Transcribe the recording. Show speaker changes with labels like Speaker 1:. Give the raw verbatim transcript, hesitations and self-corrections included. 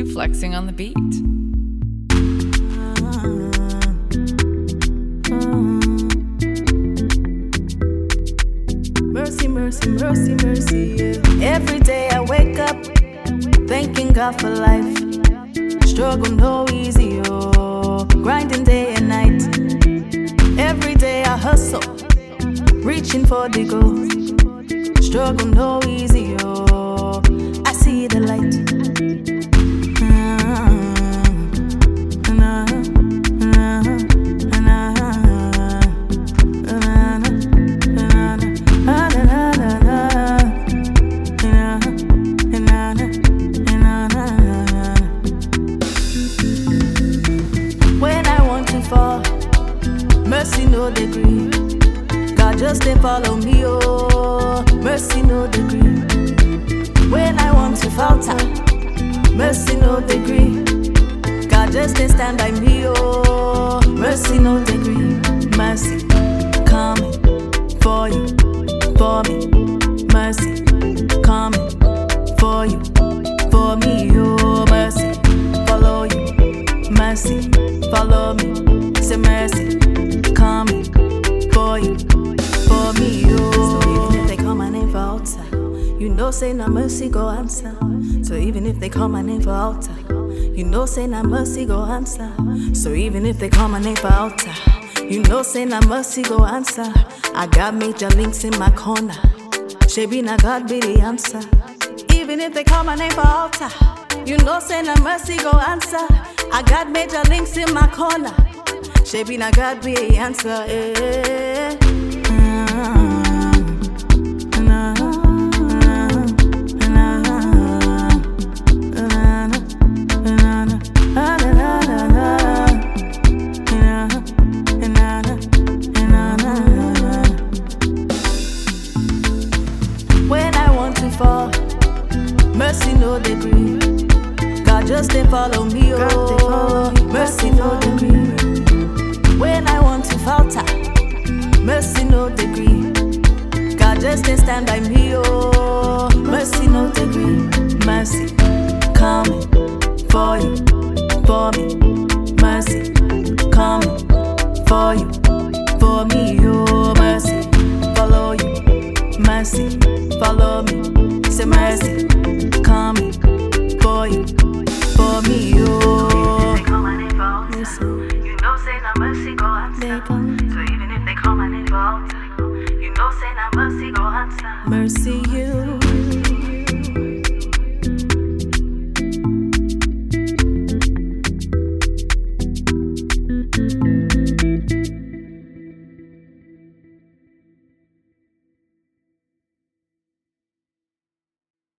Speaker 1: do flexing on the beat.
Speaker 2: Mercy, mercy, mercy, mercy, yeah. Every day I wake up, thanking God for life. Struggle no easy, oh. Grinding day and night. Every day I hustle, reaching for the goal. Struggle no easy, oh. I see the light. Mercy no degree, God just they follow me, oh. Mercy no degree. When I want to falter, mercy no degree, God just they stand by me, oh. Mercy no degree. Mercy coming for you, for me. Mercy coming for you, for me, oh. Mercy follow you, mercy follow me. Say mercy coming for you, for me, oh. So even if they call my name for altar, you know say na mercy go answer. So even if they call my name for altar, you know say na mercy go answer. So even if they call my name for altar, you know say na mercy go answer. I got major links in my corner, Shebi na God be the answer. Even if they call my name for altar, you know say na mercy go answer. I got major links in my corner, Shebi na God be the answer, eh. When I want to fall, mercy no degree, God just they follow me, oh. Mercy no degree. When I want to falter, mercy no degree, God just they stand by me, oh. Mercy no degree. Mercy coming for you, for me. Mercy coming for you, for me, oh. Mercy follow you, mercy follow me. Say mercy coming for you, for me, oh. Listen.
Speaker 3: Say na mercy go answer. So even if they call my name for altar, you know say na mercy go answer.
Speaker 2: Mercy you